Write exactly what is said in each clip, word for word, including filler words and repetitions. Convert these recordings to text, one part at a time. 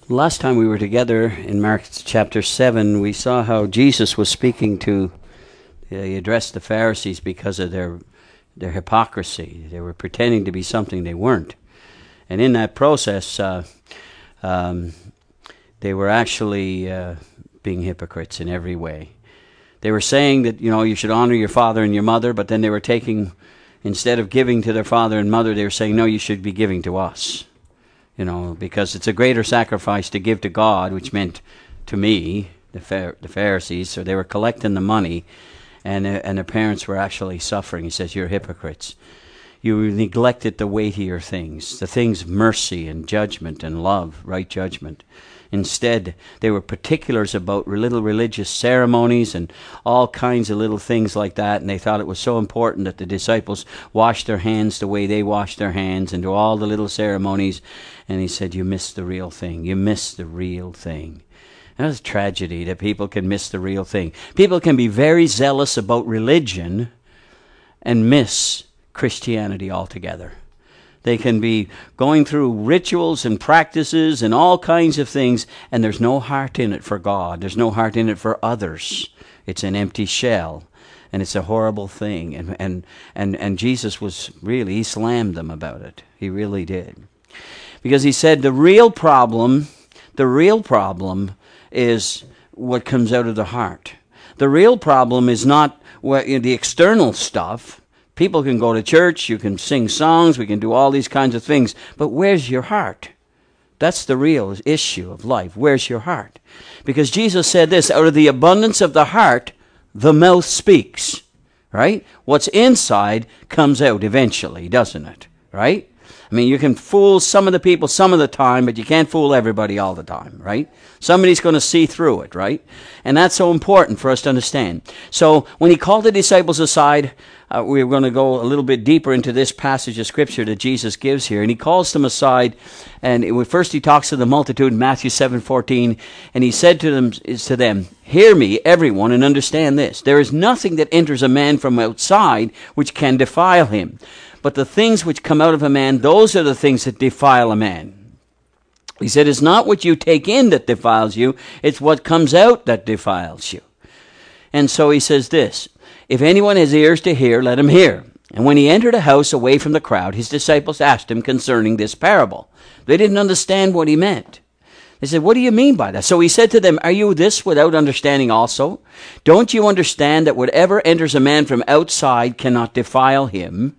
Last time we were together in Mark chapter seven, we saw how Jesus was speaking to, uh, he addressed the Pharisees because of their their hypocrisy. They were pretending to be something they weren't. And in that process, uh, um, they were actually uh, being hypocrites in every way. They were saying that, you know, you should honor your father and your mother, but then they were taking, instead of giving to their father and mother, they were saying, no, you should be giving to us. You know, because it's a greater sacrifice to give to God, which meant to me, the Phar- the Pharisees. So they were collecting the money, and uh, and their parents were actually suffering. He says, you're hypocrites. You neglected the weightier things, the things of mercy and judgment and love, right judgment. Instead, they were particulars about little religious ceremonies and all kinds of little things like that, and they thought it was so important that the disciples washed their hands the way they washed their hands and do all the little ceremonies. And he said, you missed the real thing. You missed the real thing. And it's a tragedy that people can miss the real thing. People can be very zealous about religion and miss Christianity altogether. They can be going through rituals and practices and all kinds of things, and there's no heart in it for God. There's no heart in it for others. It's an empty shell, and it's a horrible thing. And and and, and Jesus was really, he slammed them about it. He really did. Because he said the real problem, the real problem is what comes out of the heart. The real problem is not what, you know, the external stuff. People can go to church, you can sing songs, we can do all these kinds of things, but where's your heart? That's the real issue of life. Where's your heart? Because Jesus said this, out of the abundance of the heart, the mouth speaks, right? What's inside comes out eventually, doesn't it, right? I mean, you can fool some of the people some of the time, but you can't fool everybody all the time, right? Somebody's going to see through it, right? And that's so important for us to understand. So when he called the disciples aside, uh, we're going to go a little bit deeper into this passage of Scripture that Jesus gives here. And he calls them aside, and it, first he talks to the multitude in Matthew seven fourteen, and he said to them, is to them, hear me, everyone, and understand this. There is nothing that enters a man from outside which can defile him. But the things which come out of a man, those are the things that defile a man. He said, it's not what you take in that defiles you, it's what comes out that defiles you. And so he says this, if anyone has ears to hear, let him hear. And when he entered a house away from the crowd, his disciples asked him concerning this parable. They didn't understand what he meant. They said, what do you mean by that? So he said to them, are you this without understanding also? Don't you understand that whatever enters a man from outside cannot defile him?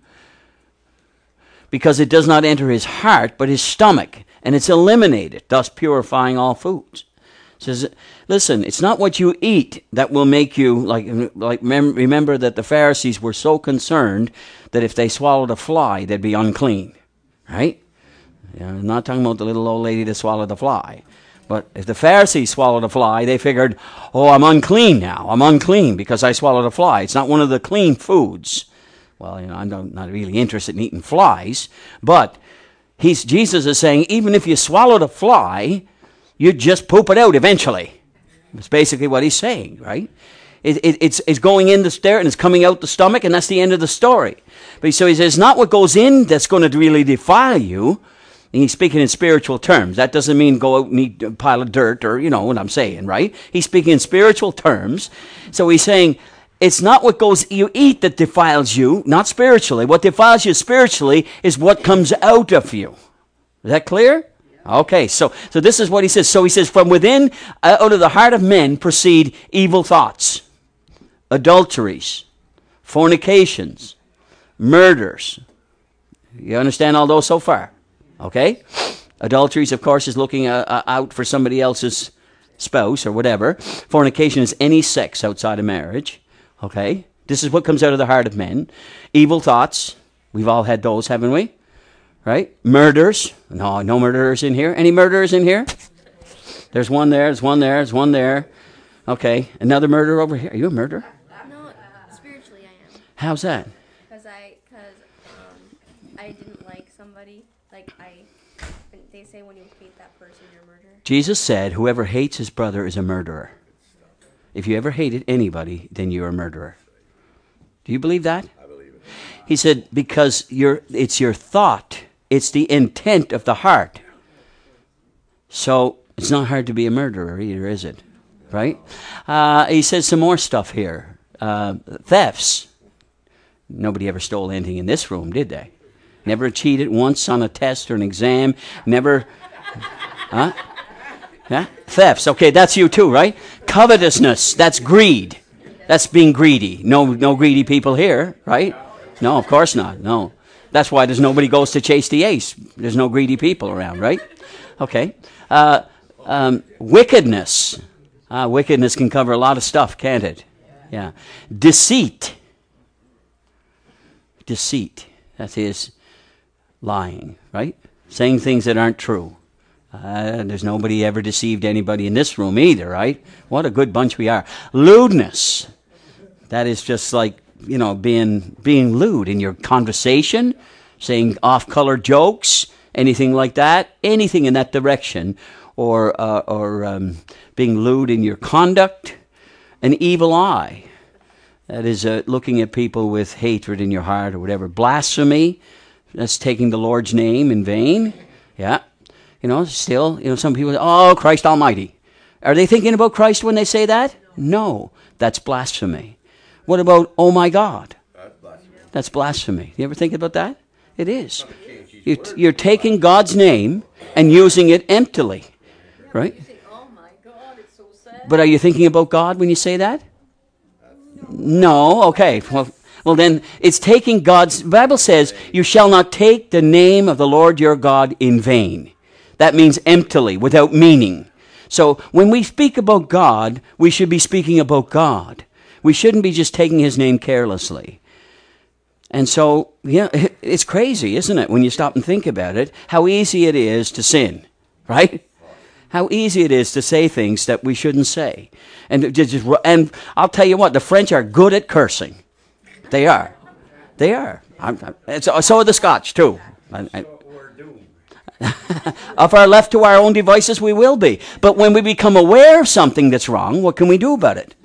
Because it does not enter his heart, but his stomach, and it's eliminated, thus purifying all foods. It says, listen, it's not what you eat that will make you, like, like remember that the Pharisees were so concerned that if they swallowed a fly, they'd be unclean, right? You know, I'm not talking about the little old lady that swallowed the fly. But if the Pharisees swallowed a fly, they figured, oh, I'm unclean now. I'm unclean because I swallowed a fly. It's not one of the clean foods. Well, you know, I'm not really interested in eating flies, but he's, Jesus is saying, even if you swallowed a fly, you'd just poop it out eventually. That's basically what he's saying, right? It, it, it's, it's going in the there and it's coming out the stomach, and that's the end of the story. But so he says, it's not what goes in that's going to really defile you. And he's speaking in spiritual terms. That doesn't mean go out and eat a pile of dirt, or, you know what I'm saying, right? He's speaking in spiritual terms. So he's saying, it's not what goes you eat that defiles you, not spiritually. What defiles you spiritually is what comes out of you. Is that clear? Okay, so so this is what he says. So he says, from within, uh, out of the heart of men proceed evil thoughts, adulteries, fornications, murders. You understand all those so far? Okay? Adulteries, of course, is looking uh, uh, out for somebody else's spouse or whatever. Fornication is any sex outside of marriage. Okay, this is what comes out of the heart of men. Evil thoughts, we've all had those, haven't we? Right? Murders, no, no murderers in here. Any murderers in here? There's one there, there's one there, there's one there. Okay, another murderer over here. Are you a murderer? No, spiritually I am. How's that? Because I, because um, I didn't like somebody. Like I, they say when you hate that person, you're a murderer. Jesus said, whoever hates his brother is a murderer. If you ever hated anybody, then you're a murderer. Do you believe that? I believe it. He said, because you're, it's your thought. It's the intent of the heart. So It's not hard to be a murderer either, is it? Right? Uh, he says some more stuff here. Uh, thefts. Nobody ever stole anything in this room, did they? Never cheated once on a test or an exam. Never... Huh? Yeah? Thefts. Okay, that's you too, right? Covetousness. That's greed. That's being greedy. No, no greedy people here, right? No, of course not. No. That's why there's nobody goes to chase the ace. There's no greedy people around, right? Okay. Uh, um, wickedness. Uh, wickedness can cover a lot of stuff, can't it? Yeah. Deceit. Deceit. That is lying, right? Saying things that aren't true. Uh, there's nobody ever deceived anybody in this room either, right? What a good bunch we are. Lewdness. That is just like, you know, being being lewd in your conversation, saying off-color jokes, anything like that, anything in that direction, or uh, or um, being lewd in your conduct. An evil eye. That is uh, looking at people with hatred in your heart or whatever. Blasphemy. That's taking the Lord's name in vain. Yeah. You know, still, you know, some people say, oh, Christ Almighty. Are they thinking about Christ when they say that? No. That's blasphemy. What about, oh my God? That's blasphemy. That's blasphemy. You ever think about that? It is. You, you're taking God's name and using it emptily. Right? Oh my God, it's so sad. But are you thinking about God when you say that? No. Okay. Well, well then, it's taking God's... The Bible says, you shall not take the name of the Lord your God in vain. That means emptily, without meaning. So when we speak about God, we should be speaking about God. We shouldn't be just taking his name carelessly. And so, yeah, it's crazy, isn't it, when you stop and think about it, how easy it is to sin, right? How easy it is to say things that we shouldn't say. And just, and I'll tell you what, the French are good at cursing. They are. They are. I'm, I'm, so, so are the Scotch, too. I, I, If our left to our own devices, we will be. But when we become aware of something that's wrong, what can we do about it?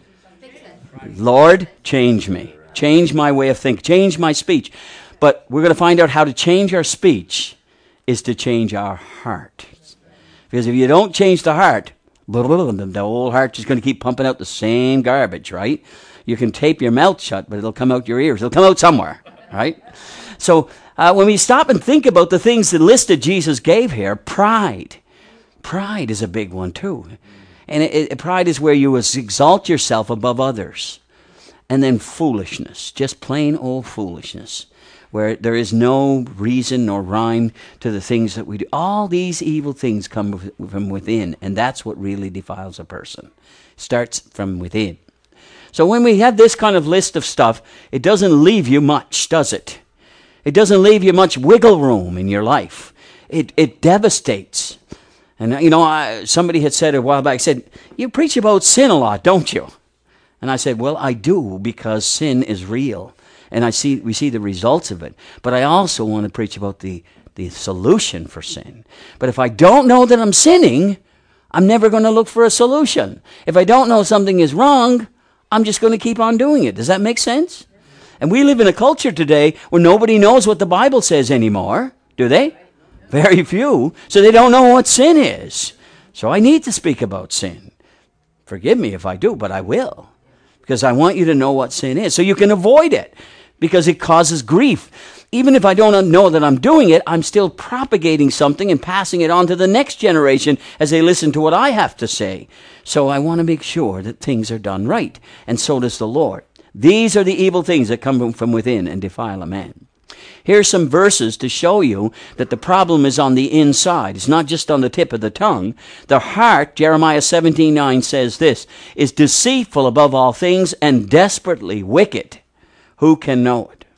Lord, change me. Change my way of thinking. Change my speech. But we're going to find out how to change our speech is to change our heart. Because if you don't change the heart, the old heart is going to keep pumping out the same garbage, right? You can tape your mouth shut, but it'll come out your ears. It'll come out somewhere, right? So... Uh, when we stop and think about the things that listed Jesus gave here, pride. Pride is a big one too. And it, it, pride is where you exalt yourself above others. And then foolishness, just plain old foolishness, where there is no reason nor rhyme to the things that we do. All these evil things come from within, and that's what really defiles a person. It starts from within. So when we have this kind of list of stuff, it doesn't leave you much, does it? It doesn't leave you much wiggle room in your life. It it devastates. And, you know, I, somebody had said a while back, said, you preach about sin a lot, don't you? And I said, well, I do, because sin is real. And I see we see the results of it. But I also want to preach about the, the solution for sin. But if I don't know that I'm sinning, I'm never going to look for a solution. If I don't know something is wrong, I'm just going to keep on doing it. Does that make sense? And we live in a culture today where nobody knows what the Bible says anymore, do they? Very few. So they don't know what sin is. So I need to speak about sin. Forgive me if I do, but I will. Because I want you to know what sin is, so you can avoid it. Because it causes grief. Even if I don't know that I'm doing it, I'm still propagating something and passing it on to the next generation as they listen to what I have to say. So I want to make sure that things are done right. And so does the Lord. These are the evil things that come from within and defile a man. Here's some verses to show you that the problem is on the inside. It's not just on the tip of the tongue. The heart, Jeremiah seventeen nine says this, is deceitful above all things and desperately wicked. Who can know it?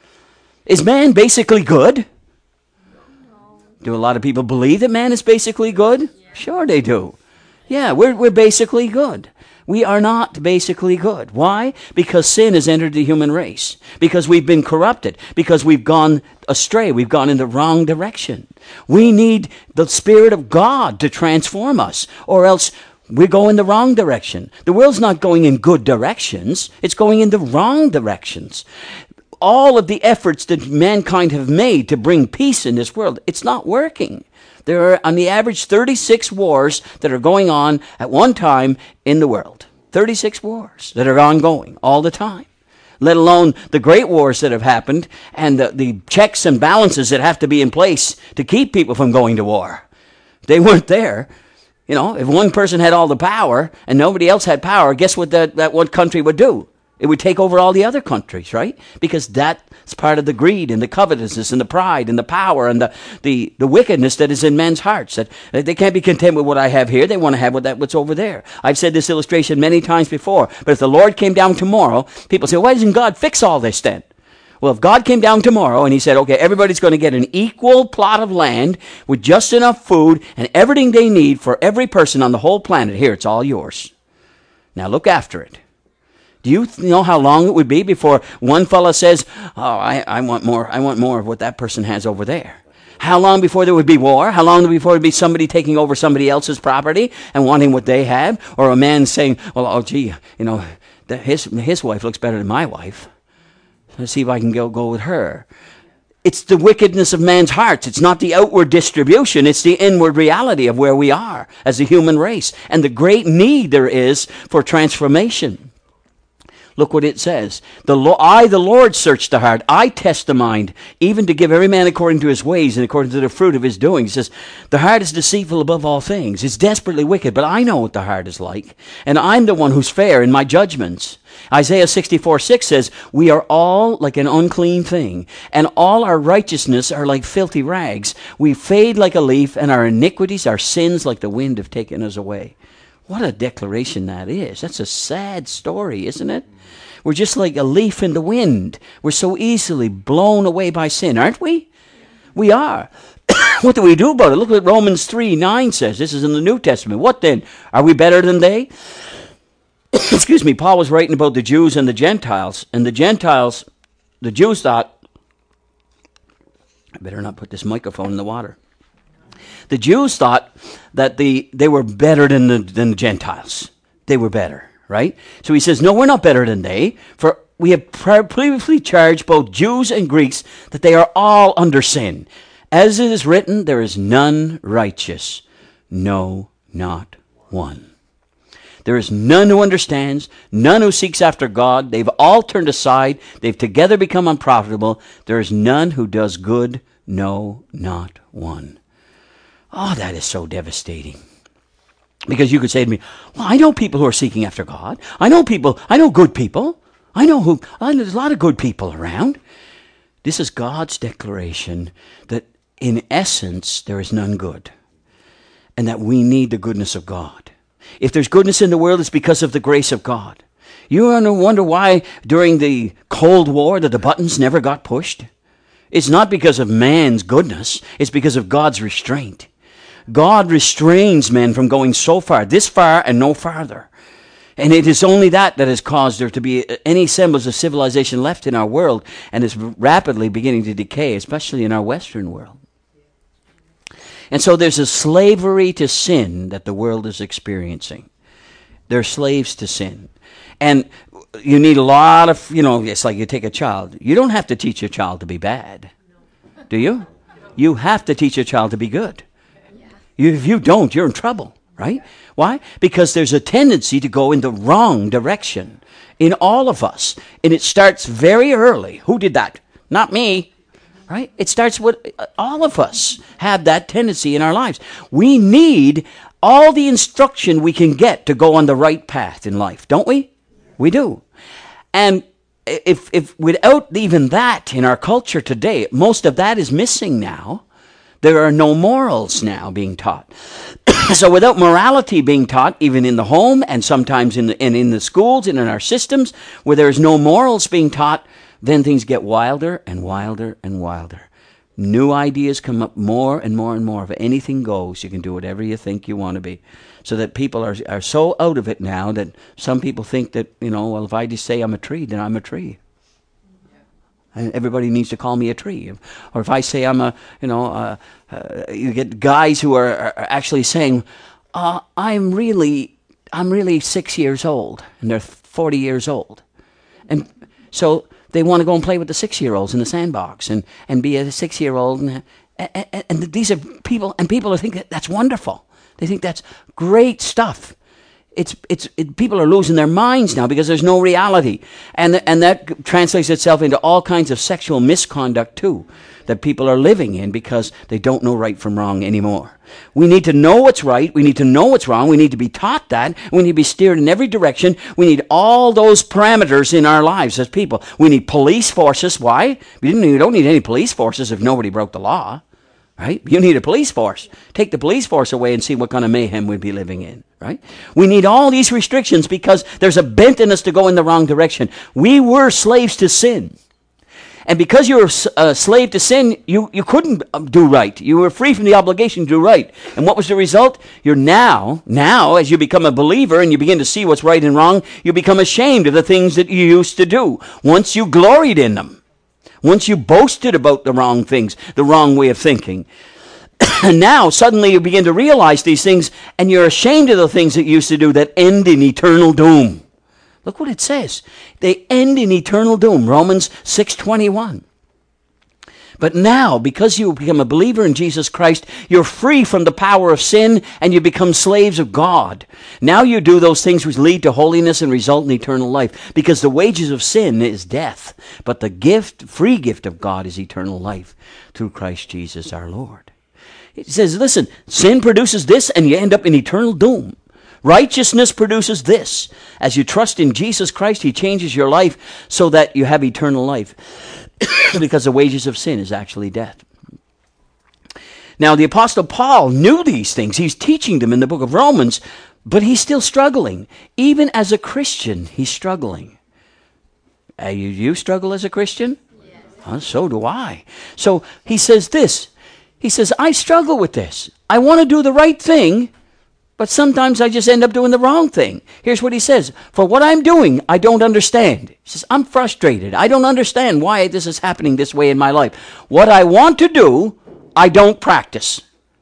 Is man basically good? Do a lot of people believe that man is basically good? Sure they do. Yeah, we're we're basically good. We are not basically good. Why? Because sin has entered the human race. Because we've been corrupted. Because we've gone astray. We've gone in the wrong direction. We need the Spirit of God to transform us, or else we go in the wrong direction. The world's not going in good directions. It's going in the wrong directions. All of the efforts that mankind have made to bring peace in this world, it's not working. There are, on the average, thirty-six wars that are going on at one time in the world. thirty-six wars that are ongoing all the time. Let alone the great wars that have happened and the, the checks and balances that have to be in place to keep people from going to war. They weren't there. You know, if one person had all the power and nobody else had power, guess what that, that one country would do? It would take over all the other countries, right? Because that's part of the greed and the covetousness and the pride and the power and the, the, the wickedness that is in men's hearts. That they can't be content with what I have here. They want to have what that what's over there. I've said this illustration many times before. But if the Lord came down tomorrow, people say, why doesn't God fix all this then? Well, if God came down tomorrow and he said, okay, everybody's going to get an equal plot of land with just enough food and everything they need for every person on the whole planet, here, it's all yours. Now look after it. Do you know how long it would be before one fella says, oh, I, I want more, I want more of what that person has over there? How long before there would be war? How long before there would be somebody taking over somebody else's property and wanting what they have? Or a man saying, well, oh, gee, you know, the, his, his wife looks better than my wife. Let's see if I can go, go with her. It's the wickedness of man's hearts. It's not the outward distribution. It's the inward reality of where we are as a human race and the great need there is for transformation. Look what it says. The Lo- I, the Lord, search the heart. I test the mind, even to give every man according to his ways and according to the fruit of his doing. He says, the heart is deceitful above all things. It's desperately wicked, but I know what the heart is like. And I'm the one who's fair in my judgments. Isaiah sixty-four six says, we are all like an unclean thing, and all our righteousness are like filthy rags. We fade like a leaf, and our iniquities, our sins, like the wind have taken us away. What a declaration that is. That's a sad story, isn't it? We're just like a leaf in the wind. We're so easily blown away by sin, aren't we? We are. What do we do about it? Look what Romans three nine says. This is in the New Testament. What then? Are we better than they? Excuse me. Paul was writing about the Jews and the Gentiles. And the Gentiles, the Jews thought, I better not put this microphone in the water. The Jews thought that the they were better than the, than the Gentiles. They were better. Right? So he says, no, we're not better than they, for we have previously charged both Jews and Greeks that they are all under sin. As it is written, there is none righteous, no, not one. There is none who understands, none who seeks after God. They've all turned aside. They've together become unprofitable. There is none who does good, no, not one. Oh, that is so devastating. Because you could say to me, well, I know people who are seeking after God. I know people, I know good people. I know who, I know there's a lot of good people around. This is God's declaration that in essence, there is none good. And that we need the goodness of God. If there's goodness in the world, it's because of the grace of God. You wonder why during the Cold War that the buttons never got pushed? It's not because of man's goodness. It's because of God's restraint. God restrains men from going so far, this far and no farther. And it is only that that has caused there to be any semblance of civilization left in our world, and is rapidly beginning to decay, especially in our Western world. And so there's a slavery to sin that the world is experiencing. They're slaves to sin. And you need a lot of, you know, it's like you take a child. You don't have to teach your child to be bad, do you? You have to teach your child to be good. If you don't, you're in trouble, right? Why? Because there's a tendency to go in the wrong direction in all of us. And it starts very early. Who did that? Not me, right? It starts with all of us have that tendency in our lives. We need all the instruction we can get to go on the right path in life, don't we? We do. And if, if without even that in our culture today, most of that is missing now. There are no morals now being taught. So without morality being taught, even in the home and sometimes in the, and in the schools and in our systems, where there is no morals being taught, then things get wilder and wilder and wilder. New ideas come up more and more and more of anything goes. You can do whatever you think you want to be. So that people are, are so out of it now that some people think that, you know, well, if I just say I'm a tree, then I'm a tree. And everybody needs to call me a tree. Or if I say I'm a, you know, uh, uh, you get guys who are, are actually saying, uh, I'm really, I'm really six years old, and they're forty years old. And so they want to go and play with the six-year-olds in the sandbox and, and be a six-year-old. And And, and, and these are people, and people think that that's wonderful. They think that's great stuff. It's it's it, people are losing their minds now because there's no reality, and th- and that translates itself into all kinds of sexual misconduct too, that people are living in because they don't know right from wrong anymore. We need to know what's right. We need to know what's wrong. We need to be taught that. We need to be steered in every direction. We need all those parameters in our lives as people. We need police forces. Why? We didn't. You don't need any police forces if nobody broke the law. Right? You need a police force. Take the police force away and see what kind of mayhem we'd be living in. Right? We need all these restrictions because there's a bent in us to go in the wrong direction. We were slaves to sin. And because you were a slave to sin, you, you couldn't do right. You were free from the obligation to do right. And what was the result? You're now, now, as you become a believer and you begin to see what's right and wrong, you become ashamed of the things that you used to do. Once you gloried in them. Once you boasted about the wrong things, the wrong way of thinking. And now, suddenly you begin to realize these things, and you're ashamed of the things that you used to do that end in eternal doom. Look what it says. They end in eternal doom. Romans six twenty-one. But now, because you become a believer in Jesus Christ, you're free from the power of sin, and you become slaves of God. Now you do those things which lead to holiness and result in eternal life, because the wages of sin is death, but the gift, free gift of God is eternal life through Christ Jesus our Lord. It says, listen, sin produces this, and you end up in eternal doom. Righteousness produces this. As you trust in Jesus Christ, He changes your life so that you have eternal life. Because the wages of sin is actually death. Now, the Apostle Paul knew these things. He's teaching them in the book of Romans, but he's still struggling. Even as a Christian, he's struggling. Uh, you, you struggle as a Christian? Yes. Uh, so do I. So he says this. He says, I struggle with this. I want to do the right thing, but sometimes I just end up doing the wrong thing. Here's what he says. For what I'm doing, I don't understand. He says, I'm frustrated. I don't understand why this is happening this way in my life. What I want to do, I don't practice.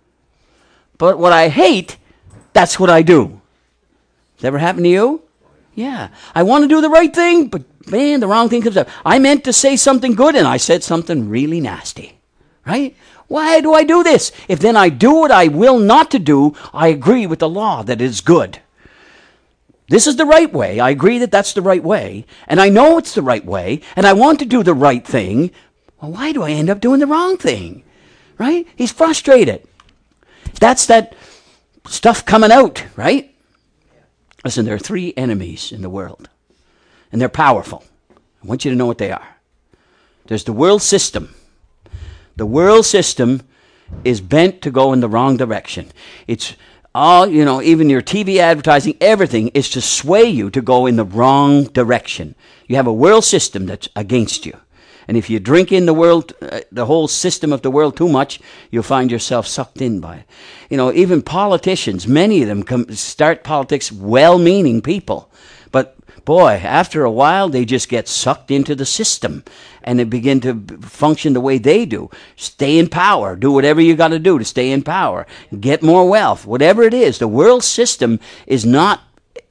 But what I hate, that's what I do. Has that ever happened to you? Yeah. I want to do the right thing, but man, the wrong thing comes up. I meant to say something good, and I said something really nasty. Right? Why do I do this? If then I do what I will not to do, I agree with the law that it's good. This is the right way. I agree that that's the right way. And I know it's the right way. And I want to do the right thing. Well, why do I end up doing the wrong thing? Right? He's frustrated. That's that stuff coming out, right? Listen, there are three enemies in the world. And they're powerful. I want you to know what they are. There's the world system. The world system is bent to go in the wrong direction. It's all, you know, even your T V advertising, everything is to sway you to go in the wrong direction. You have a world system that's against you. And if you drink in the world, uh, the whole system of the world too much, you'll find yourself sucked in by it. You know, even politicians, many of them come, start politics well-meaning people. But boy, after a while, they just get sucked into the system. And they begin to function the way they do. Stay in power. Do whatever you got to do to stay in power. Get more wealth. Whatever it is. The world system is not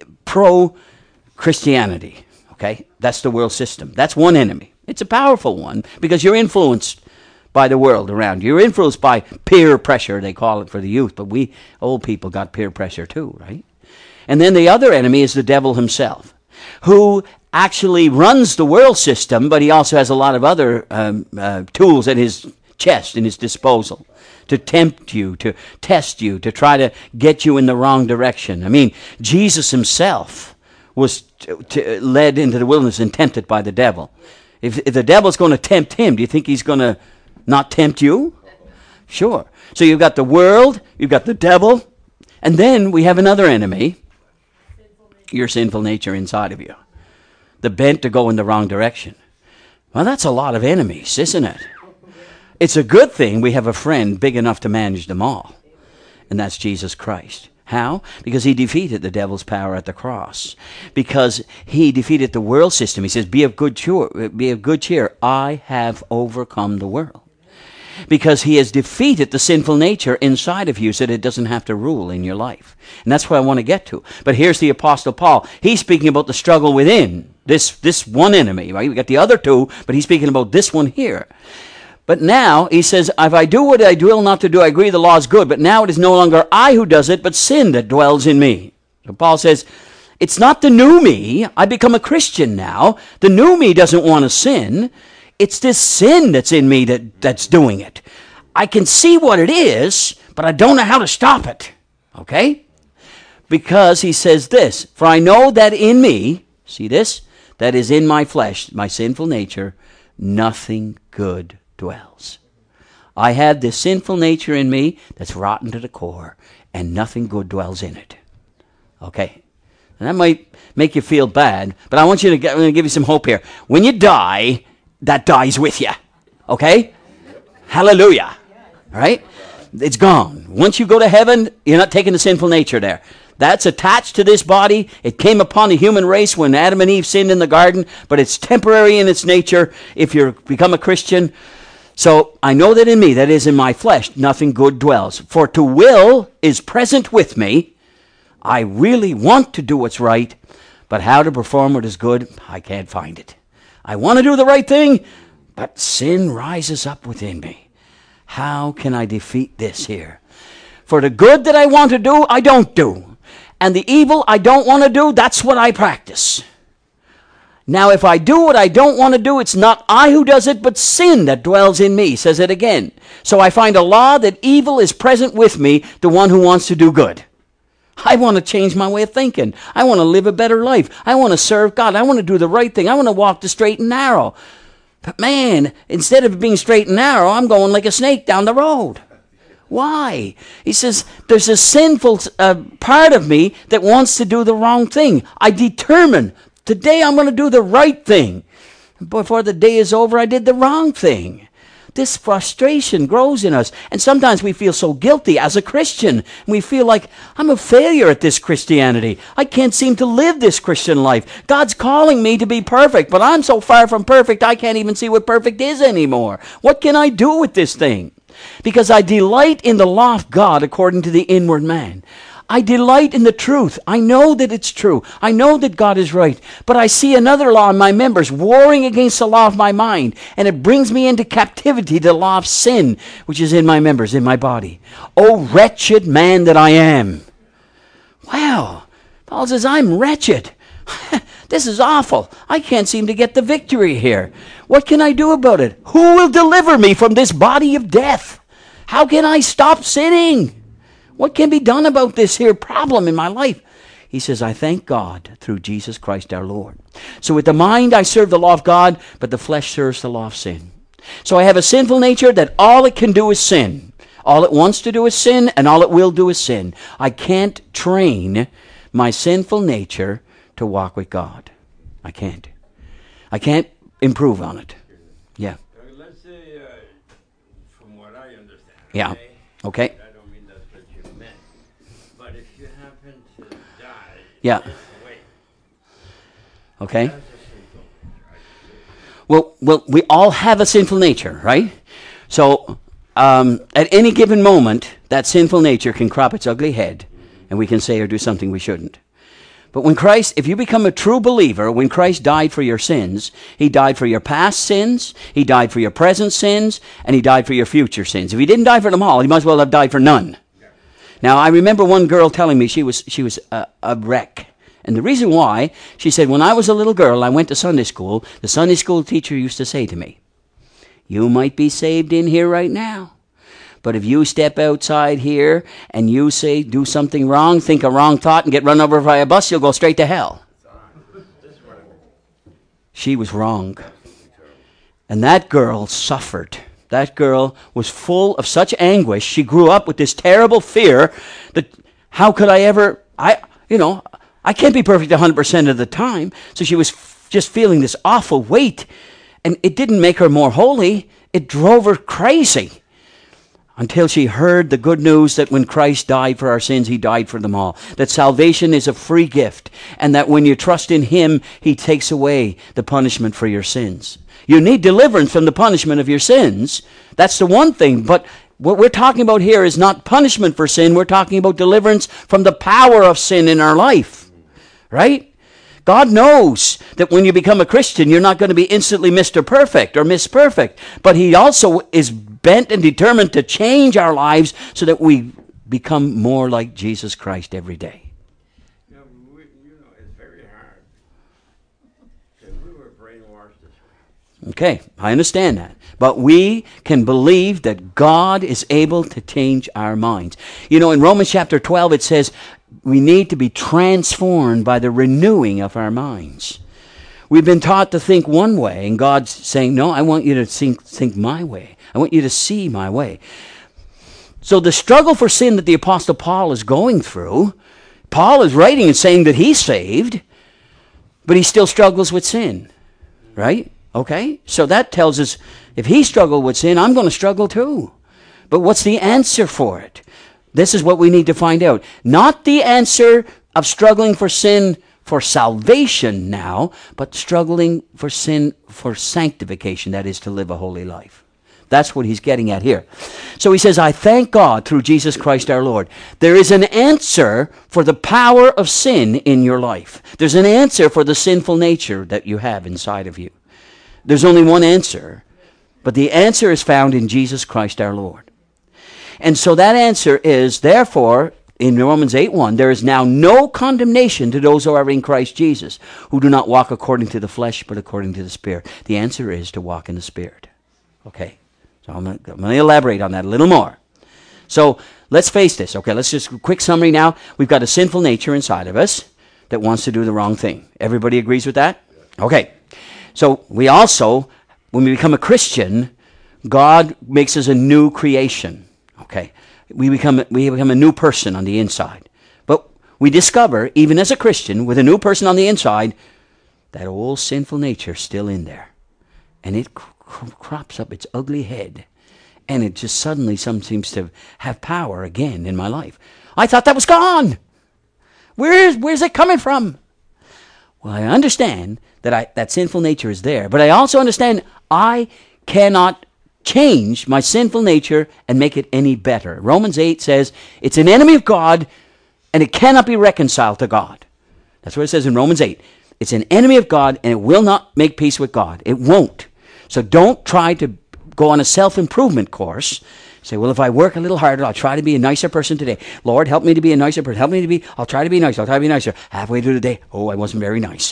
pro-Christianity. Okay? That's the world system. That's one enemy. It's a powerful one because you're influenced by the world around you. You're influenced by peer pressure, they call it for the youth. But we old people got peer pressure too, right? And then the other enemy is the devil himself, who actually runs the world system, but he also has a lot of other um, uh, tools at his chest, in his disposal, to tempt you, to test you, to try to get you in the wrong direction. I mean, Jesus himself was t- t- led into the wilderness and tempted by the devil. If, if the devil's going to tempt him, do you think he's going to not tempt you? Sure. So you've got the world, you've got the devil, and then we have another enemy, your sinful nature inside of you. The bent to go in the wrong direction. Well, that's a lot of enemies, isn't it? It's a good thing we have a friend big enough to manage them all. And that's Jesus Christ. How? Because he defeated the devil's power at the cross. Because he defeated the world system. He says, be of good cheer. Be of good cheer. I have overcome the world. Because he has defeated the sinful nature inside of you so that it doesn't have to rule in your life. And that's what I want to get to. But here's the Apostle Paul. He's speaking about the struggle within. This, this one enemy, right? We got the other two, but he's speaking about this one here. But now, he says, if I do what I will not to do, I agree the law is good. But now it is no longer I who does it, but sin that dwells in me. So Paul says, it's not the new me. I become a Christian now. The new me doesn't want to sin. It's this sin that's in me that, that's doing it. I can see what it is, but I don't know how to stop it. Okay? Because he says this, for I know that in me, see this, that is in my flesh, my sinful nature, nothing good dwells. I have this sinful nature in me that's rotten to the core, and nothing good dwells in it. Okay? And that might make you feel bad, but I want you to get, I'm going to give you some hope here. When you die, that dies with you. Okay? Hallelujah. All right? It's gone. Once you go to heaven, you're not taking the sinful nature there. That's attached to this body. It came upon the human race when Adam and Eve sinned in the garden, but it's temporary in its nature if you become a Christian. So I know that in me, that is in my flesh, nothing good dwells. For to will is present with me. I really want to do what's right, but how to perform what is good, I can't find it. I want to do the right thing, but sin rises up within me. How can I defeat this here? For the good that I want to do, I don't do. And the evil I don't want to do, that's what I practice. Now, if I do what I don't want to do, it's not I who does it, but sin that dwells in me, says it again. So I find a law that evil is present with me, the one who wants to do good. I want to change my way of thinking. I want to live a better life. I want to serve God. I want to do the right thing. I want to walk the straight and narrow. But man, instead of being straight and narrow, I'm going like a snake down the road. Why? He says, there's a sinful uh, part of me that wants to do the wrong thing. I determine, today I'm going to do the right thing. Before the day is over, I did the wrong thing. This frustration grows in us. And sometimes we feel so guilty as a Christian. We feel like, I'm a failure at this Christianity. I can't seem to live this Christian life. God's calling me to be perfect, but I'm so far from perfect, I can't even see what perfect is anymore. What can I do with this thing? Because I delight in the law of God according to the inward man. I delight in the truth. I know that it's true. I know that God is right. But I see another law in my members warring against the law of my mind. And it brings me into captivity to the law of sin, which is in my members, in my body. Oh, wretched man that I am. Wow. Paul says, I'm wretched. This is awful. I can't seem to get the victory here. What can I do about it? Who will deliver me from this body of death? How can I stop sinning? What can be done about this here problem in my life? He says, I thank God through Jesus Christ our Lord. So with the mind I serve the law of God, but the flesh serves the law of sin. So I have a sinful nature that all it can do is sin. All it wants to do is sin, and all it will do is sin. I can't train my sinful nature to walk with God. I can't. I can't improve on it. Yeah. Uh, let's say, uh, from what I understand. Yeah. Okay. I don't mean that's what you meant. But if you happen to die Yeah. this way, Okay. that's a sinful nature, right? Well, well, we all have a sinful nature, right? So um, at any given moment, that sinful nature can crop its ugly head, and we can say or do something we shouldn't. But when Christ, if you become a true believer, when Christ died for your sins, he died for your past sins, he died for your present sins, and he died for your future sins. If he didn't die for them all, he might as well have died for none. Yeah. Now, I remember one girl telling me she was she was a, a wreck. And the reason why, she said, when I was a little girl, I went to Sunday school, the Sunday school teacher used to say to me, you might be saved in here right now. But if you step outside here and you say, do something wrong, think a wrong thought, and get run over by a bus, you'll go straight to hell. She was wrong. And that girl suffered. That girl was full of such anguish. She grew up with this terrible fear that how could I ever, I, you know, I can't be perfect one hundred percent of the time. So she was f- just feeling this awful weight. And it didn't make her more holy. It drove her crazy. Until she heard the good news that when Christ died for our sins, he died for them all. That salvation is a free gift. And that when you trust in him, he takes away the punishment for your sins. You need deliverance from the punishment of your sins. That's the one thing. But what we're talking about here is not punishment for sin. We're talking about deliverance from the power of sin in our life. Right? God knows that when you become a Christian, you're not going to be instantly Mister Perfect or Miss Perfect. But he also is bent and determined to change our lives so that we become more like Jesus Christ every day. You know, we, you know it's very hard. Because we were brainwashed this way. Okay, I understand that. But we can believe that God is able to change our minds. You know, in Romans chapter twelve, it says we need to be transformed by the renewing of our minds. We've been taught to think one way, and God's saying, no, I want you to think, think my way. I want you to see my way. So the struggle for sin that the Apostle Paul is going through, Paul is writing and saying that he's saved, but he still struggles with sin, right? Okay? So that tells us if he struggled with sin, I'm going to struggle too. But what's the answer for it? This is what we need to find out. Not the answer of struggling for sin for salvation now, but struggling for sin for sanctification, that is to live a holy life. That's what he's getting at here. So he says, I thank God through Jesus Christ our Lord. There is an answer for the power of sin in your life. There's an answer for the sinful nature that you have inside of you. There's only one answer, but the answer is found in Jesus Christ our Lord. And so that answer is, therefore, in Romans eight one, there is now no condemnation to those who are in Christ Jesus, who do not walk according to the flesh, but according to the Spirit. The answer is to walk in the Spirit. Okay, so I'm going to elaborate on that a little more. So let's face this. Okay, let's just quick summary now. We've got a sinful nature inside of us that wants to do the wrong thing. Everybody agrees with that? Okay. So we also, when we become a Christian, God makes us a new creation. Okay, we become we become a new person on the inside. But we discover, even as a Christian, with a new person on the inside, that old sinful nature is still in there. And it cr- crops up its ugly head. And it just suddenly some seems to have power again in my life. I thought that was gone. Where's, where's it coming from? Well, I understand that I, that sinful nature is there. But I also understand I cannot change my sinful nature and make it any better. Romans eight says it's an enemy of God and it cannot be reconciled to God. That's what it says in Romans eight. It's an enemy of God and it will not make peace with God. It won't. So don't try to go on a self-improvement course. Say, well, if I work a little harder, I'll try to be a nicer person today. Lord, help me to be a nicer person. Help me to be, I'll try to be nice. I'll try to be nicer. Halfway through the day, oh, I wasn't very nice.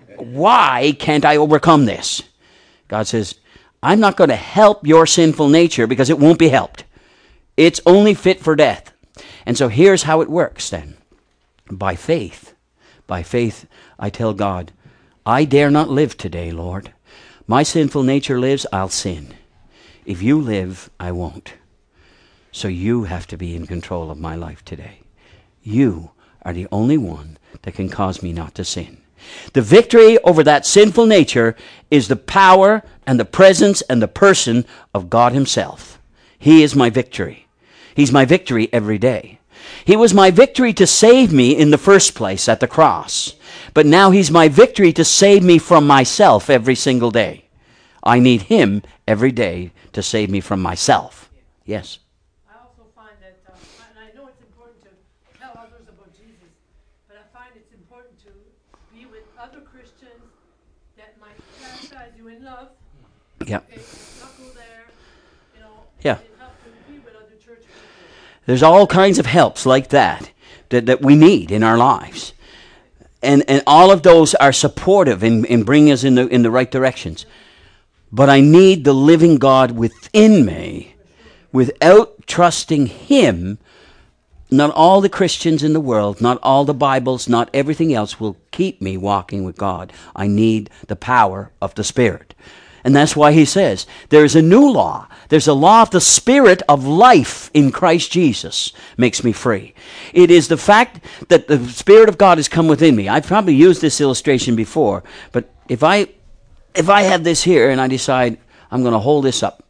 Why can't I overcome this? God says, I'm not going to help your sinful nature because it won't be helped. It's only fit for death. And so here's how it works then. By faith, by faith, I tell God, I dare not live today, Lord. My sinful nature lives, I'll sin. If you live, I won't. So you have to be in control of my life today. You are the only one that can cause me not to sin. The victory over that sinful nature is the power and the presence and the person of God himself. He is my victory. He's my victory every day. He was my victory to save me in the first place at the cross. But now he's my victory to save me from myself every single day. I need him every day to save me from myself. Yes? I also find that, uh, and I know it's important to tell others about Jesus, but I find it's important to be with other Christians that might chastise you in love. Yeah. Okay, not go there, you know, Yeah. and help to be with other church people. There's all kinds of helps like that, that that we need in our lives. And and all of those are supportive in, in bringing us in the in the right directions. But I need the living God within me. Without trusting him, not all the Christians in the world, not all the Bibles, not everything else will keep me walking with God. I need the power of the Spirit. And that's why he says, there is a new law. There's a law of the Spirit of life in Christ Jesus makes me free. It is the fact that the Spirit of God has come within me. I've probably used this illustration before, but if I if I have this here and I decide I'm going to hold this up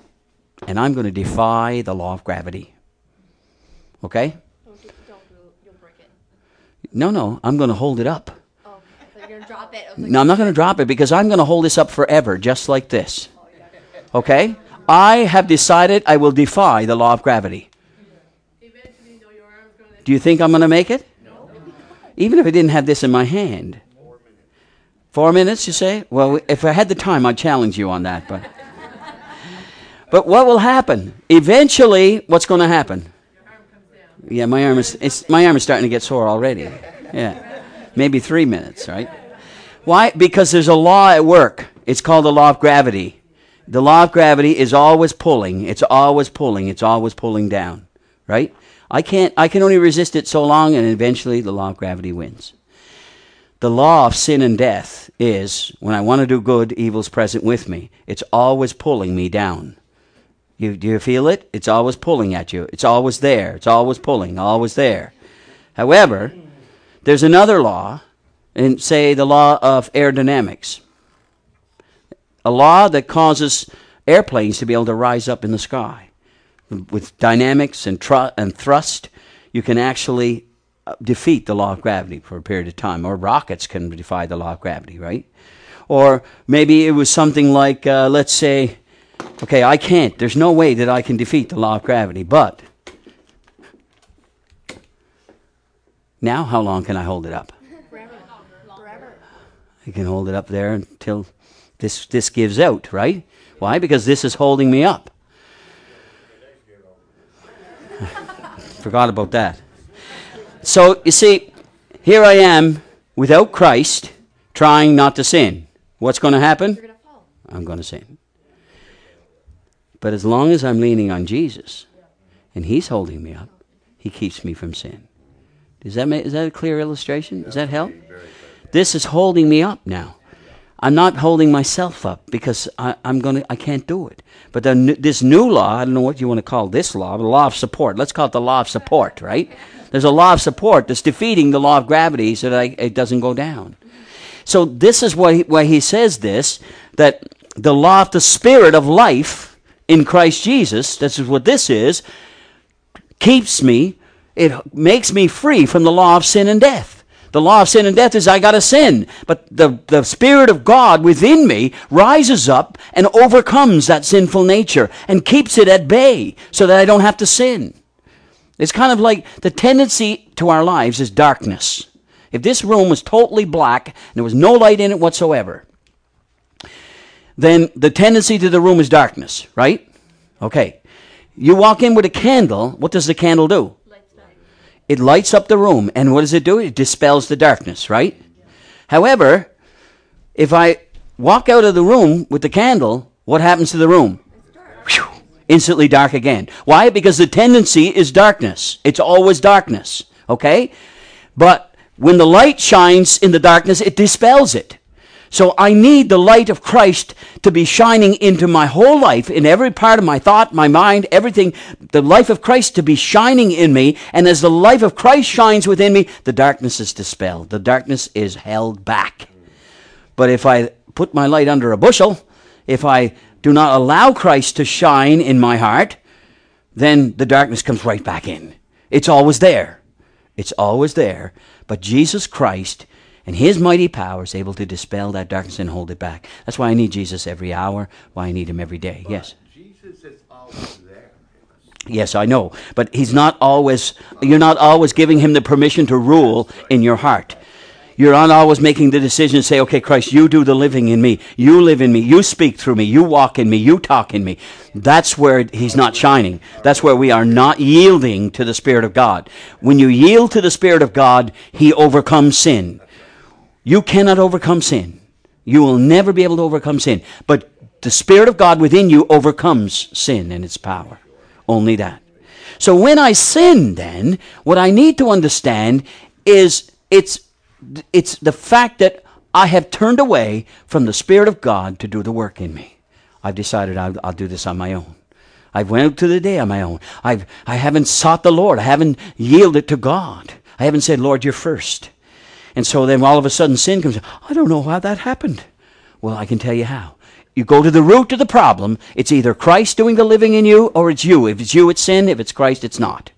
and I'm going to defy the law of gravity. Okay? Don't, do- don't do- you'll break it. No, no, I'm going to hold it up. Oh, I thought you were gonna drop it. I was like, No, I'm not going to drop it because I'm going to hold this up forever, just like this. Okay? I have decided I will defy the law of gravity. Eventually, you know, your arm's going to... Do you think I'm going to make it? No. Even if I didn't have this in my hand. Four minutes, you say? Well, if I had the time, I'd challenge you on that. But, but what will happen? Eventually, what's going to happen? Your arm comes down. Yeah, my arm is it's, my arm is starting to get sore already. Yeah, maybe three minutes, right? Why? Because there's a law at work. It's called the law of gravity. The law of gravity is always pulling. It's always pulling. It's always pulling down, right? I can't. I can only resist it so long, and eventually the law of gravity wins. The law of sin and death is, when I want to do good, evil's present with me. It's always pulling me down. You, do you feel it? It's always pulling at you. It's always there. It's always pulling, always there. However, there's another law, and say the law of aerodynamics. A law that causes airplanes to be able to rise up in the sky. With dynamics and, tr- and thrust, you can actually defeat the law of gravity for a period of time. Or rockets can defy the law of gravity, right? Or maybe it was something like, uh, let's say, okay, I can't. There's no way that I can defeat the law of gravity. But now how long can I hold it up? Forever. Forever. I can hold it up there until this, this gives out, right? Why? Because this is holding me up. Forgot about that. So, you see, here I am without Christ, trying not to sin. What's going to happen? You're going to fall. I'm going to sin. But as long as I'm leaning on Jesus, and He's holding me up, He keeps me from sin. Does that make, is that a clear illustration? Does that help? This is holding me up now. I'm not holding myself up because I, I'm going to. I can't do it. But the, this new law, I don't know what you want to call this law, the law of support. Let's call it the law of support, right? There's a law of support that's defeating the law of gravity so that I, it doesn't go down. So this is why he, why he says this, that the law of the Spirit of life in Christ Jesus, this is what this is, keeps me, it makes me free from the law of sin and death. The law of sin and death is I got to sin. But the, the Spirit of God within me rises up and overcomes that sinful nature and keeps it at bay so that I don't have to sin. It's kind of like the tendency to our lives is darkness. If this room was totally black and there was no light in it whatsoever, then the tendency to the room is darkness, right? Okay. You walk in with a candle, what does the candle do? It lights up the room, and what does it do? It dispels the darkness, right? However, if I walk out of the room with the candle, what happens to the room? Whew, instantly dark again. Why? Because the tendency is darkness. It's always darkness, okay? But when the light shines in the darkness, it dispels it. So I need the light of Christ to be shining into my whole life, in every part of my thought, my mind, everything. The life of Christ to be shining in me. And as the life of Christ shines within me, the darkness is dispelled. The darkness is held back. But if I put my light under a bushel, if I do not allow Christ to shine in my heart, then the darkness comes right back in. It's always there. It's always there. But Jesus Christ and His mighty power is able to dispel that darkness and hold it back. That's why I need Jesus every hour, why I need Him every day. But yes? Jesus is always there. Yes, I know. But He's not always, you're not always giving Him the permission to rule in your heart. You're not always making the decision to say, okay, Christ, you do the living in me. You live in me. You speak through me. You walk in me. You talk in me. That's where He's not shining. That's where we are not yielding to the Spirit of God. When you yield to the Spirit of God, He overcomes sin. You cannot overcome sin. You will never be able to overcome sin. But the Spirit of God within you overcomes sin and its power. Only that. So when I sin then, what I need to understand is it's it's the fact that I have turned away from the Spirit of God to do the work in me. I've decided I'll, I'll do this on my own. I've went out to the day on my own. I've I haven't sought the Lord. I haven't yielded to God. I haven't said, Lord, you're first. And so then all of a sudden sin comes. I don't know how that happened. Well, I can tell you how. You go to the root of the problem. It's either Christ doing the living in you or it's you. If it's you, it's sin. If it's Christ, it's not.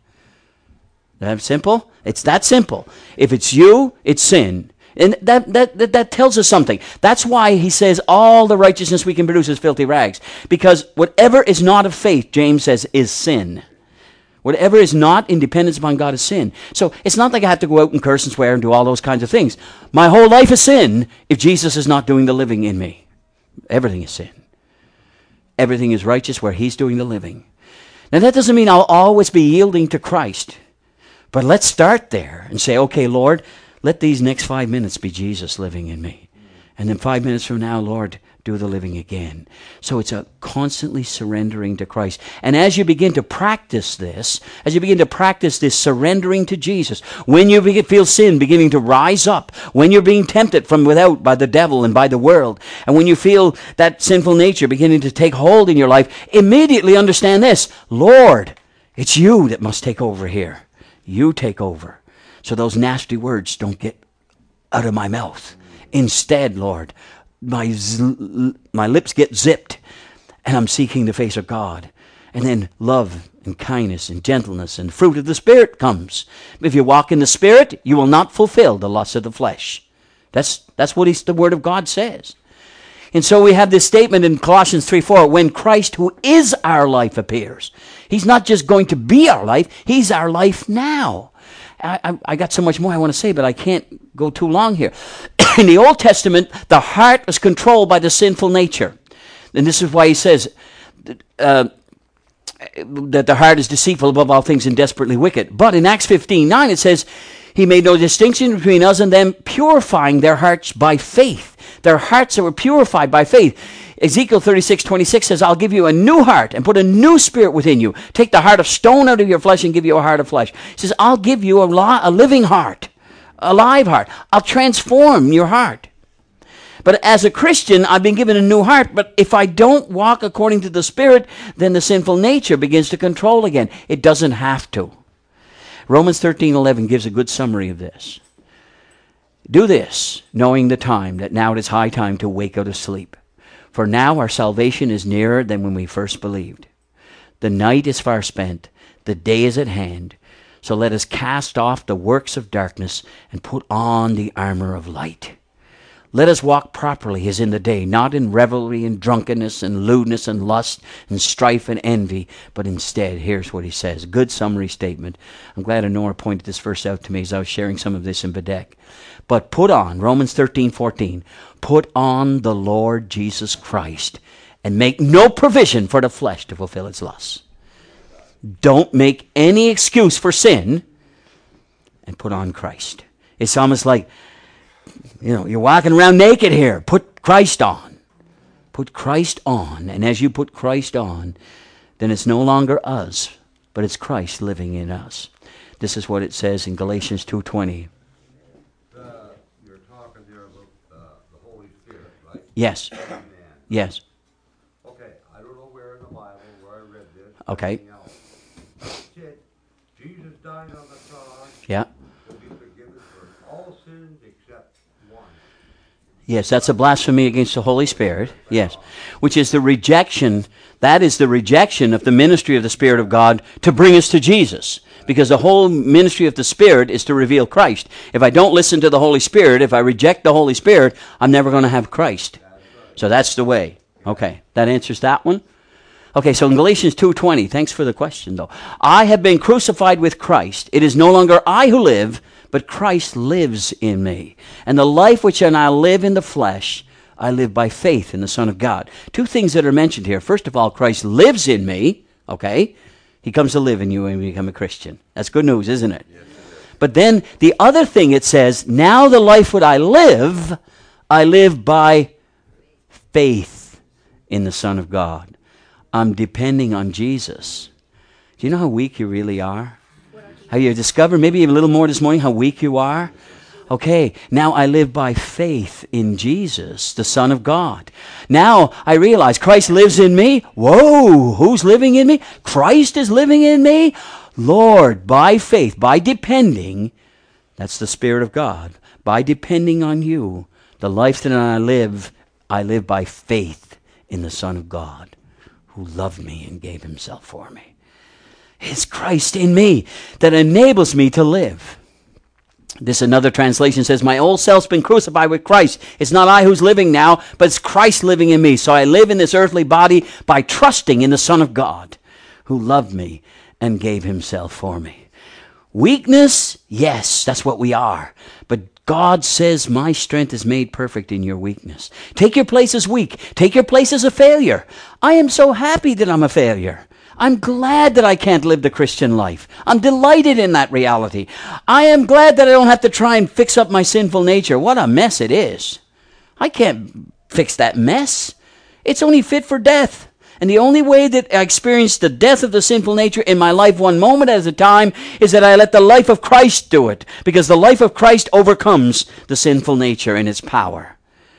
That simple? It's that simple. If it's you, it's sin. And that, that, that, that tells us something. That's why he says all the righteousness we can produce is filthy rags. Because whatever is not of faith, James says, is sin. Whatever is not in dependence upon God is sin. So it's not like I have to go out and curse and swear and do all those kinds of things. My whole life is sin if Jesus is not doing the living in me. Everything is sin. Everything is righteous where he's doing the living. Now that doesn't mean I'll always be yielding to Christ. But let's start there and say, okay, Lord, let these next five minutes be Jesus living in me. And then five minutes from now, Lord, do the living again. So it's a constantly surrendering to Christ. And as you begin to practice this, as you begin to practice this surrendering to Jesus, when you begin, feel sin beginning to rise up, when you're being tempted from without by the devil and by the world, and when you feel that sinful nature beginning to take hold in your life, immediately understand this: Lord, it's you that must take over here. You take over. So those nasty words don't get out of my mouth. Instead, Lord, my z- my lips get zipped, and I'm seeking the face of God. And then love and kindness and gentleness and fruit of the Spirit comes. If you walk in the Spirit, you will not fulfill the lusts of the flesh. That's that's what he's, the Word of God says. And so we have this statement in Colossians three four, when Christ, who is our life, appears. He's not just going to be our life, he's our life now. I, I, I got so much more I want to say, but I can't go too long here. In the Old Testament, the heart was controlled by the sinful nature. And this is why he says uh, that the heart is deceitful above all things and desperately wicked. But in Acts fifteen nine, it says, he made no distinction between us and them, purifying their hearts by faith. Their hearts that were purified by faith. Ezekiel thirty-six twenty-six says, I'll give you a new heart and put a new spirit within you. Take the heart of stone out of your flesh and give you a heart of flesh. He says, I'll give you a, li- a living heart, a live heart. I'll transform your heart. But as a Christian, I've been given a new heart. But if I don't walk according to the Spirit, then the sinful nature begins to control again. It doesn't have to. Romans thirteen eleven gives a good summary of this. Do this, knowing the time, that now it is high time to wake out of sleep. For now our salvation is nearer than when we first believed. The night is far spent, the day is at hand. So let us cast off the works of darkness and put on the armor of light. Let us walk properly as in the day, not in revelry and drunkenness and lewdness and lust and strife and envy, but instead, here's what he says. Good summary statement. I'm glad Honora pointed this verse out to me as I was sharing some of this in Bedek. But put on, Romans thirteen fourteen, put on the Lord Jesus Christ and make no provision for the flesh to fulfill its lusts. Don't make any excuse for sin and put on Christ. It's almost like, you know, you're walking around naked here. Put Christ on. Put Christ on. And as you put Christ on, then it's no longer us, but it's Christ living in us. This is what it says in Galatians two twenty. Uh, you're talking there about uh, the Holy Spirit, right? Yes. Amen. Yes. Okay, I don't know where in the Bible where I read this. Okay. Anything else. It said Jesus died on the cross Yeah. to be forgiven for all sins except one. Yes, that's a blasphemy against the Holy Spirit. Yes. Which is the rejection, that is the rejection of the ministry of the Spirit of God to bring us to Jesus. Because the whole ministry of the Spirit is to reveal Christ. If I don't listen to the Holy Spirit, if I reject the Holy Spirit, I'm never going to have Christ. So that's the way. Okay, that answers that one. Okay, so in Galatians two twenty, thanks for the question though. I have been crucified with Christ. It is no longer I who live, but Christ lives in me. And the life which I now live in the flesh, I live by faith in the Son of God. Two things that are mentioned here. First of all, Christ lives in me, okay? He comes to live in you when you become a Christian. That's good news, isn't it? Yes, it is. But then the other thing it says, now the life that I live, I live by faith in the Son of God. I'm depending on Jesus. Do you know how weak you really are? How you discover, maybe even a little more this morning, how weak you are? Okay, now I live by faith in Jesus, the Son of God. Now I realize Christ lives in me. Whoa, who's living in me? Christ is living in me? Lord, by faith, by depending, that's the Spirit of God, by depending on you, the life that I live, I live by faith in the Son of God, who loved me and gave himself for me. It's Christ in me that enables me to live. This another translation says, my old self's been crucified with Christ. It's not I who's living now, but it's Christ living in me. So I live in this earthly body by trusting in the Son of God, who loved me and gave himself for me. Weakness, yes, that's what we are. But God says, my strength is made perfect in your weakness. Take your place as weak. Take your place as a failure. I am so happy that I'm a failure. I'm glad that I can't live the Christian life. I'm delighted in that reality. I am glad that I don't have to try and fix up my sinful nature. What a mess it is. I can't fix that mess. It's only fit for death. And the only way that I experience the death of the sinful nature in my life one moment at a time is that I let the life of Christ do it. Because the life of Christ overcomes the sinful nature and its power.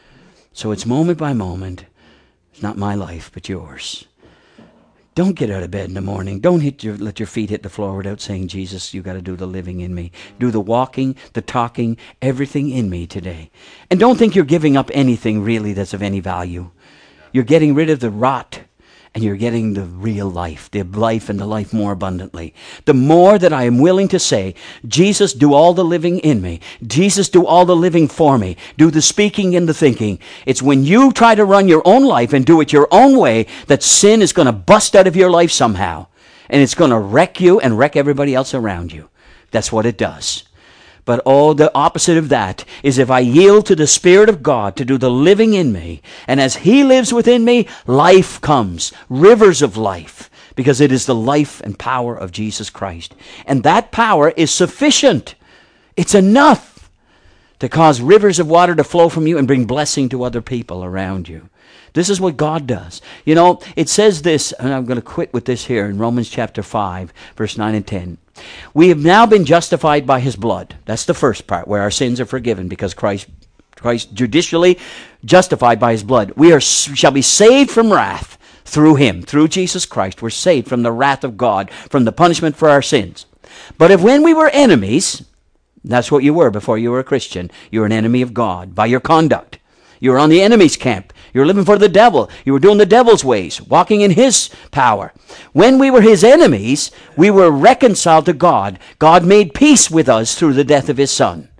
So it's moment by moment. It's not my life, but yours. Don't get out of bed in the morning. Don't hit your, let your feet hit the floor without saying, Jesus, you got to do the living in me. Do the walking, the talking, everything in me today. And don't think you're giving up anything really that's of any value. You're getting rid of the rot. And you're getting the real life, the life and the life more abundantly. The more that I am willing to say, Jesus, do all the living in me. Jesus, do all the living for me. Do the speaking and the thinking. It's when you try to run your own life and do it your own way that sin is going to bust out of your life somehow. And it's going to wreck you and wreck everybody else around you. That's what it does. But oh, the opposite of that is if I yield to the Spirit of God to do the living in me, and as He lives within me, life comes, rivers of life, because it is the life and power of Jesus Christ. And that power is sufficient. It's enough to cause rivers of water to flow from you and bring blessing to other people around you. This is what God does. You know, it says this, and I'm going to quit with this here in Romans chapter five, verse nine and ten. We have now been justified by His blood. That's the first part, where our sins are forgiven because Christ, Christ judicially justified by His blood. We are shall be saved from wrath through Him, through Jesus Christ. We're saved from the wrath of God, from the punishment for our sins. But if when we were enemies, that's what you were before you were a Christian, you were an enemy of God by your conduct. You were on the enemy's camp. You were living for the devil. You were doing the devil's ways, walking in his power. When we were his enemies, we were reconciled to God. God made peace with us through the death of His Son.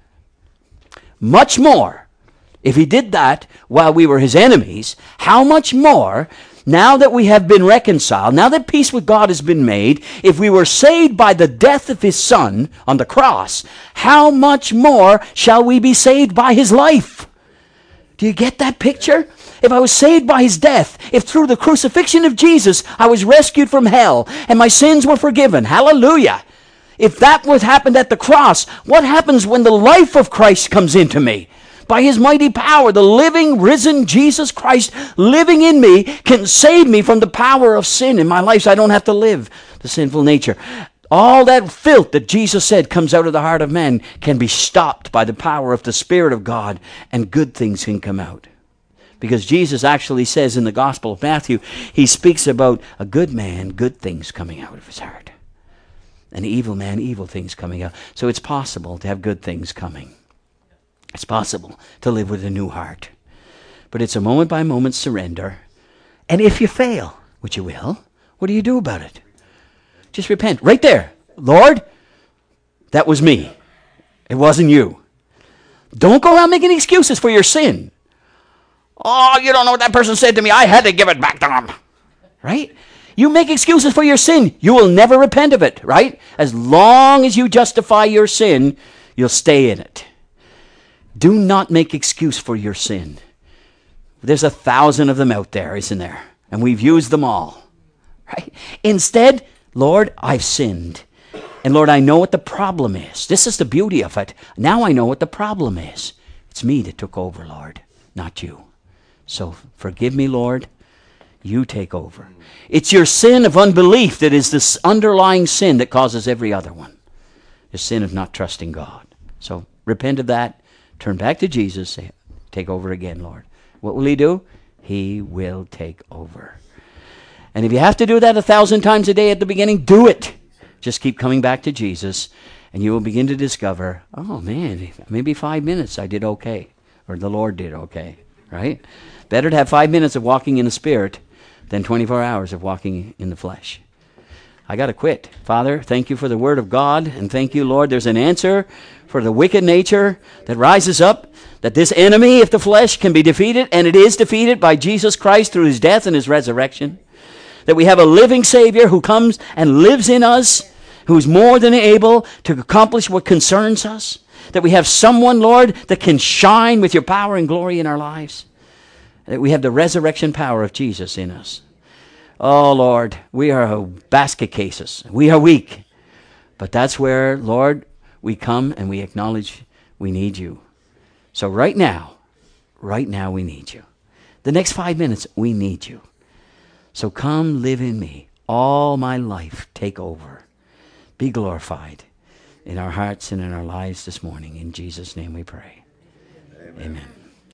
Much more, if He did that while we were His enemies, how much more, now that we have been reconciled, now that peace with God has been made, if we were saved by the death of His Son on the cross, how much more shall we be saved by His life? Do you get that picture? If I was saved by His death, if through the crucifixion of Jesus I was rescued from hell and my sins were forgiven, hallelujah. If that was happened at the cross, what happens when the life of Christ comes into me? By His mighty power, the living, risen Jesus Christ living in me can save me from the power of sin in my life so I don't have to live the sinful nature. All that filth that Jesus said comes out of the heart of man can be stopped by the power of the Spirit of God, and good things can come out. Because Jesus actually says in the Gospel of Matthew, He speaks about a good man, good things coming out of his heart. An evil man, evil things coming out. So it's possible to have good things coming. It's possible to live with a new heart. But it's a moment-by-moment surrender. And if you fail, which you will, what do you do about it? Just repent. Right there. Lord, that was me. It wasn't you. Don't go around making excuses for your sin. Oh, you don't know what that person said to me. I had to give it back to them. Right? You make excuses for your sin. You will never repent of it. Right? As long as you justify your sin, you'll stay in it. Do not make excuse for your sin. There's a thousand of them out there, isn't there? And we've used them all. Right? Instead, Lord, I've sinned. And Lord, I know what the problem is. This is the beauty of it. Now I know what the problem is. It's me that took over, Lord, not you. So forgive me, Lord. You take over. It's your sin of unbelief that is this underlying sin that causes every other one. The sin of not trusting God. So repent of that. Turn back to Jesus. Say, take over again, Lord. What will He do? He will take over. And if you have to do that a thousand times a day at the beginning, do it. Just keep coming back to Jesus, and you will begin to discover, oh man, maybe five minutes I did okay, or the Lord did okay, right? Better to have five minutes of walking in the Spirit than twenty-four hours of walking in the flesh. I got to quit. Father, thank you for the Word of God, and thank you, Lord, there's an answer for the wicked nature that rises up, that this enemy of the flesh can be defeated, and it is defeated by Jesus Christ through His death and His resurrection. that we have a living Savior who comes and lives in us, who's more than able to accomplish what concerns us, that we have someone, Lord, that can shine with your power and glory in our lives, that we have the resurrection power of Jesus in us. Oh, Lord, we are basket cases. We are weak. But that's where, Lord, we come and we acknowledge we need you. So right now, right now we need you. The next five minutes, we need you. So come live in me. All my life, take over. Be glorified in our hearts and in our lives this morning. In Jesus' name we pray. Amen. Amen.